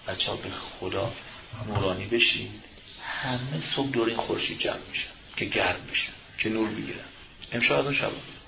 بچه‌ها به خدا نورانی بشید. همه صبح دور این خورشید جمع میشن که گرم بشن، که نور بگیرن. امشب از اون شب هست.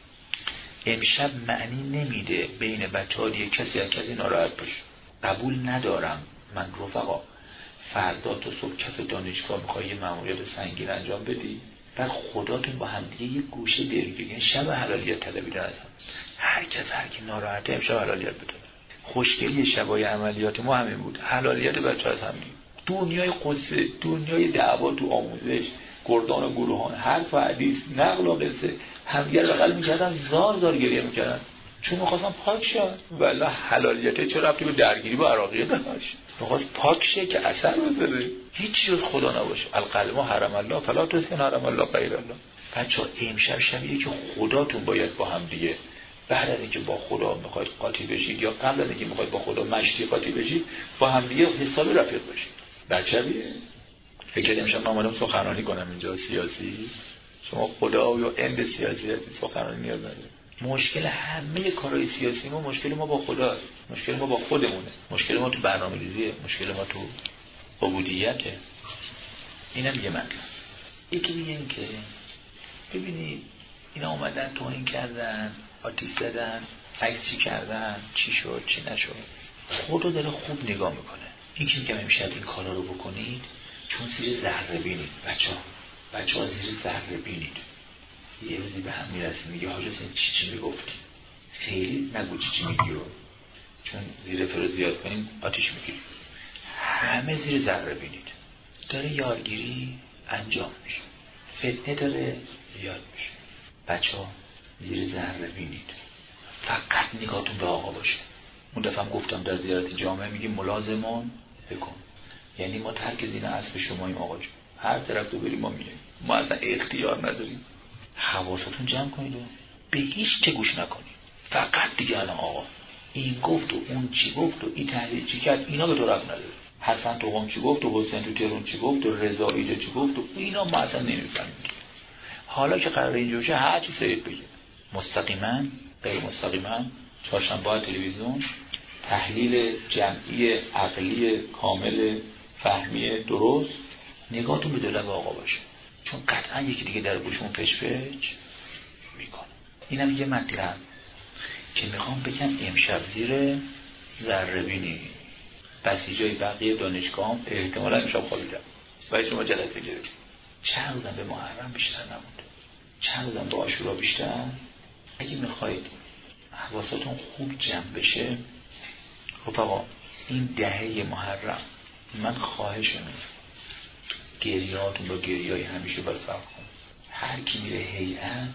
امشب معنی نمیده بین بچه‌ها دیگه کسی از کسی ناراحت باشه. قبول ندارم من رفقا فردا تو صبح کف دانشگاه میخوای یه مأموریت سنگین انجام بدی، بعد خداتون با هم دیگه یه گوشه درگیری، یعنی شب حلالیت طلبیدن از هم. هر کی ناراحته امشب حلالیت بده. خوشگلی شبای عملیات ما همین بود، حلالیت بچه‌ها از هم دیگه. دنیای قصه، دنیای دعوا تو آموزش، گردان و گروهان، حرف و حدیث، نقل و قصه، همدیگر بغل میکردن، زار گریه میکردن چون میخواستن پاک شن. والله حلالیت چه ربطی به درگیری با عراقیه داشت؟ میخواست پاک شه که اثر بذاره، هیچ چیز خدا نباشه. القلب حرم الله فلا تزکن حرم الله غیر الله. بچه‌ها امشب شبیه که خداتون باید با هم دیگه بعد از اینکه با خدا میخواید قاطی بشید یا قبل از اینکه میخواید با خدا مشتی قاطی بشید با هم دیگه حسابی رفیق بشید. بچه‌بیه فکر امشب من اومدم سخنرانی کنم اینجا سیاسی. شما خدا و یا اند سیاسی هستی، سخنرانی نیاز نداره. مشکل همه کارهای سیاسی ما، مشکل ما با خداست، مشکل ما با خودمونه، مشکل ما تو برنامه‌ریزیه، مشکل ما تو عبودیته. اینم یه مطلب. یکی دیگه این که ببینید اینا اومدن توهین کردن، آتیش زدن، عکس چی کردن، چی شد چی نشد، خدا داره خوب نگاه میکنه. این که میگم امشب این کارا رو بکنید چون زیر ذره بینید. بچه‌ها زیر ذره بینید. یه روزی به هم میرسیم میگه حاج حسین چی میگفتی؟ خیلی نگو چی میگی رو، چون زیر فرو زیاد کنیم آتیش میگیریم. همه زیر ذره بینید. داره یارگیری انجام میشه، فتنه داره زیاد میشه. بچه‌ها زیر ذره بینید. فقط نگاهتون به آقا باشه. اون دفعه هم گفتم در زیارت جامعه میگیم ملازمان بکن، یعنی ما ترک زین اسب شماییم آقا جون. هر طرف تو بریم ما میگیم، ما اصلا اختیار نداریم. حواستون جمع کنید و به هیچ که گوش نکنید. فقط دیگه الان آقا این گفت و اون چی گفت و این تحلیل چی کرد، اینا به تو ربط نداره. حسن تو قم چی گفت و حسین تو تهران چی گفت و رضا ایجا چی گفت و اینا ما اصلا نمیفهمیم. حالا که قراره اینجوری شه هر چی سید بگه، مستقیما غیر مستقیما، چهارشنبه تلویزیون تحلیل جمعی عقلی کامل فهمی درست. نگاهتون به دولت آقا باشه، چون قطعا یکی دیگه در گوشمون پچ میکنه. اینم یه مطلب که میخوام بگم امشب زیر ذره بینی. بسیجای بقیه دانشگاه هم احتمالا امشب خوابیدن و شما جلسه گرفتید. چند روزم به محرم بیشتر نمونده، چند روزم به عاشورا بیشتر. اگه میخواید حواستون خوب جمع بشه رفقا، این دهه محرم من خواهشم گریهاتون با گریه‌های همیشه باید فرق کن. هر کی میره هیئت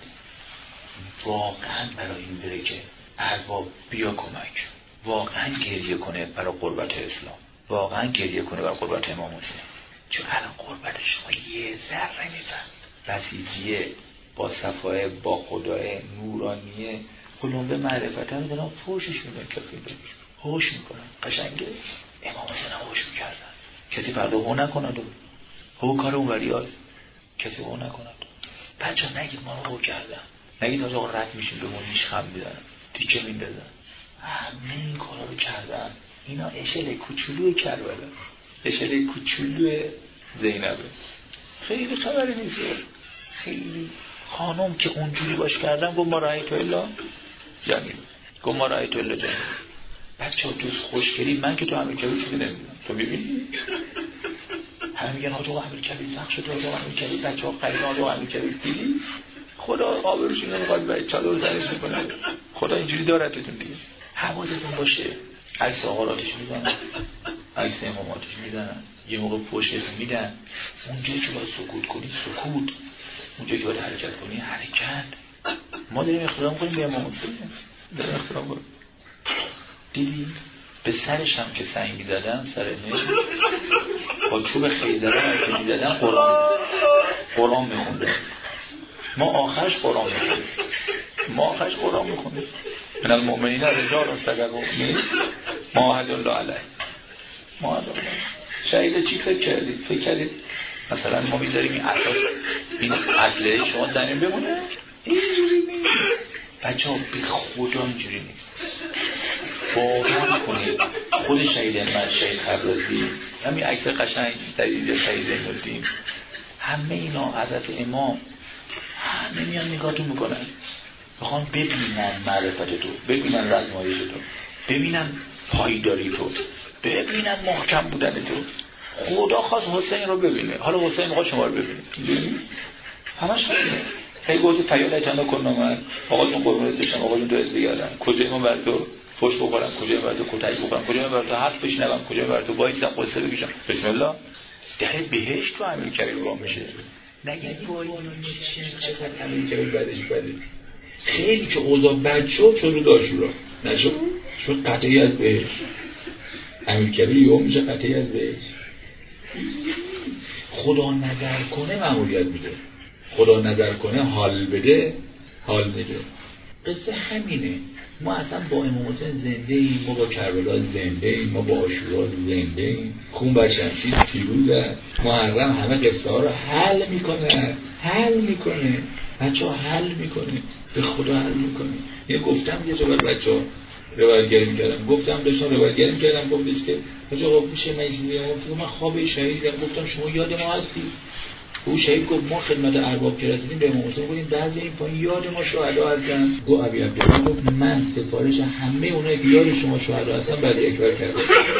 واقعا برای این بره که ارباب بیا کمک، واقعا گریه کنه برای قربت اسلام، واقعا گریه کنه برای قربت امام حسین. چون الان قربت شما یه ذره میفهم. بسیجیه با صفای با خدای نورانیه کلون به معرفت هم دارن فوشش میدن، کفی دارش هوش میکنن. قشنگه امام حسین هم هوش میکردن. کسی فردا هو نکند هو کار اون وریاست، کسی هو نکند. بچه ها نگید ما رو هو کردن، نگید آجا رد میشیم به مون نیش خم میدن تیکه میندازن. همه این کارا رو کردن. اینا اشل کوچولوی کربلا، اشل کوچولوی زینبه. خیلی خبری نیست. خیلی خانم که اونجوری باش کردن گفت ما رأیت الا جمیل، گفت ما رأیت الا جمیل. بچه ها دوست خوشگلی من که تو امیرکبیر چیزی نمیدونم، تو میبینی همه میگن آجا امیرکبیر سخت شد، آجا امیرکبیر بچه ها قریب آجا امیرکبیر دیدی خدا آبروشون نمیخواد باید چادر زنش میکنه. خدا اینجوری دارتتون دیگه. حواستون باشه عکس آقا آتش میزنن، عکس امام آتش میزنن، یه موقع پشت میدن. اونجایی که باید سکوت کنی سکوت، اونجایی که باید حرکت کنی حرکت. ما داریم احترام کنیم به امام حسین، داریم احترام کنیم. دیدی به سرش هم که سنگ میزدن، سر نه با چوب خیزران هم که میزدن قرآن میخونده. ما آخرش قرآن میخونده. من المؤمنین رجال صدقوا ما عهد الله علیه. شهید چی فکر کردید مثلا ما میذاریم این اصله شما زنیم بمونه؟ اینجوری نیست بچه ها، به خدا اینجوری نیست. باور کنید خود شهید همت، شهید خبرتی، همین عکس قشنگ در اینجا شهید زین‌الدین، همه اینا حضرت امام، همه میان نگاهتون میکنن، میخوان ببینن معرفت تو، ببینن رزمایش تو، ببینن پایداری تو، ببینن محکم بودن تو. خدا خواست حسین رو ببینه، حالا حسین میخواد شما رو ببینه. همش همینه. هی گفت تیاله چندا کنم من آقاتون قربونت بشم، آقاتون تو از بگردم، کجای من بر تو فوش بخورم، کجای من بر تو کتک بخورم، کجای من بر تو حرف بشنوم، کجای من بر تو وایسم قصه بگم. بسم الله. در بهشت تو امیرکبیر با میشه. نگید وای چقدر امیرکبیر بعدش بده. خیلی که اوضاع بد شد چون رو داشورا نشد، شد قطعی از بهشت. امیرکبیر یهو میشه قطعی از بهشت. خدا نظر کنه مأموریت میده، خدا نظر کنه حال بده، حال میده. قصه همینه. ما اصلا با امام حسین زنده ایم، ما با کربلا زنده ایم، ما با عاشورا زنده ایم. خون بر شمشیر پیروزه. محرم همه قصه ها رو حل میکنه بچه ها، حل میکنه، به خدا حل میکنه. یه گفتم یه جا بر بچه ها روایتگری میکردم، داشتم روایتگری میکردم، گفتش که بچه ها میشه من خواب شهید دیدم. گفتم شما یاد ما هستی؟ او شهید گفت ما خدمت ارباب که رسیدیم به امام حسین گفتیم بعضی این پایین یاد ما شهدا هستن. گفت ابی عبدالله گفت من سفارش همه اونایی که یاد شما شهدا هستن برای اکبر کردم.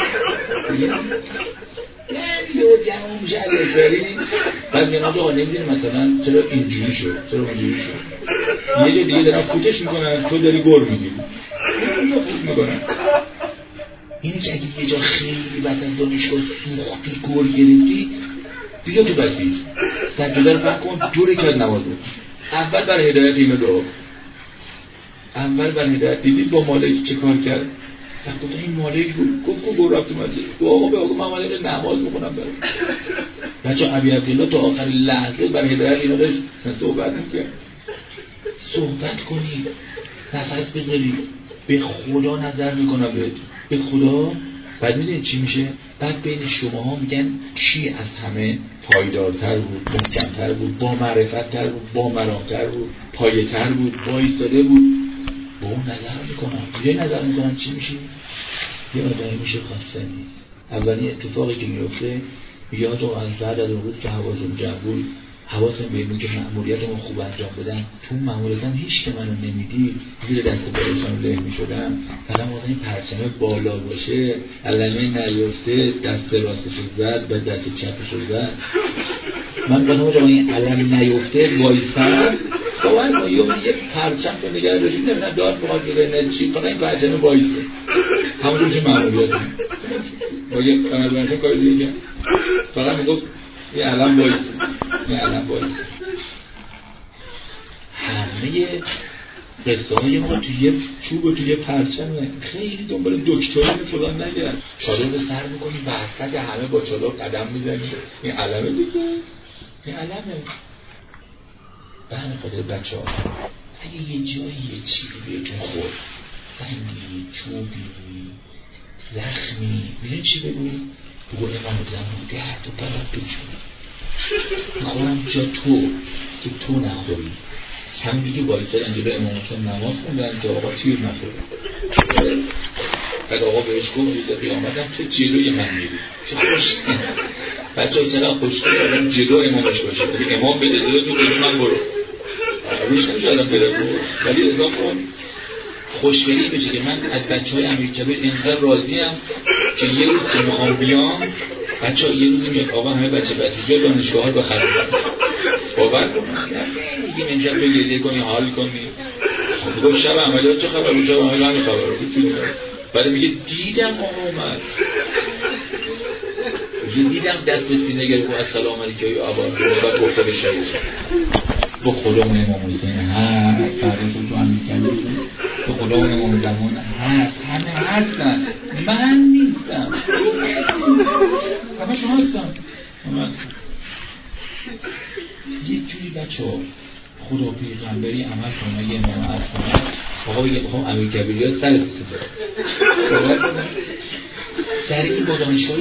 یعنی یه جمع میشه علی اکبری. بعد میگن آقا نمیدونی مثلا چرا اینجوری شد، یه جا دیگه دارن فوتش میکنن، تو داری گر میگیری، اونجا فوت میکنن. اینه که اگه یه جا خیلی وسط دانشگاه سوختی گر گرفتی، بیا تو بسیج سجده رو پهن کن، 2 رکعت نماز بخون. اول برای هدایت اینو دعا کن. اول برای هدایت دیدید با مالک چه کار کرد؟ گفت این مالک بود، گفت گور رفت اومد گفت آقا به آقا من اومدم نماز بخونم برای بچه ابی عبدالله تا آخر لحظه برای هدایت اینو داشت صحبت میکرد. صحبت کنید، نفس بذارید، به خدا نظر میکنم به خدا. بعد میدونید چی میشه؟ بعد بین شماها میگن کی از همه پایدارتر بود، محکمتر بود، با معرفت‌تر بود، با مرامتر بود، پایه‌تر بود، وایساده بود. با اون نظر میکنن چی میشه؟ یه آدمی میشه خاصه نیست. اولین اتفاقی که میفته یادم از بعد از اون روز که حواسم جمع بود، حواسم به اینه که مأموریتمو خوب انجام بدم. تو مأموریتم هیچ که منو نمیدی، زیر دست بالاشم له میشدم. فقط واسه این پرچمه بالا باشه، علمه نیفته، دست راستشو زد و دست چپشو زد. من قدم این علم نیفته وایسم، باید ما یه پرچم تو نگه داشتیم، نمیدونم داد بخواد بگه چی فقط این پرچمه وایسته، همون میشه مأموریتم. با یه قمربانشون کار دیگه فقط میگفت یه علم وایسته. همه قصه های ما توی یه چوب و توی یه پرچمه. خیلی دنبال دکترین فلان نگرد. چادر رو سر میکنی وسط همه با چادر قدم میزنی، این علمه دیگه، این علمه. به همه خاطر بچه ها اگه یه جایی یه چیزی بهتون خورد، سنگی، چوبی، زخمی، میدونی چی بگوی؟ بگو امام زمان گرد و برد تو چون میخورم جا که تو نخوری. همین دیگه وایسای انجلو امام حسین نماز خوندن که آقا تیر نخوره. بعد آقا بهش گفت روز قیامت هم تو جلوی من میری. چه خوش بچه ها چرا خوشگل آدم جلو امامش باشه، بگه امام بده جلو تو جلو من برو، روش نمیشه آدم بره برو. ولی اضافه کن خوشگلی بشه که من از بچه های امیرکبیر اینقدر راضیم که یه روز که میخوام بیام بچه ها یه روزی میاد آقا همه بچه بسیجا دانشگاه ها رو بخرم باور کنم میگیم امشب تو گریه کنی حال کنی. میگم شب عملیات چه خبر؟ اون شب عملیات همین خبر بعد میگه دیدم آقا اومد، دیدم دست به سینه گرفت و السلام علیکم یا ابا بعد گفته به شهید. به خدا اون امام حسین هست، فرشون تو امیرکبیر، به خدا اون امام زمان هست، همه هستن، من نیستم، همه شما هستن. یه جوری بچه ها خدا پیغمبری عمل کنه، یه امام هستن آقا بگه بخوام امیرکبیری ها سر سوزه در این با دانشگاه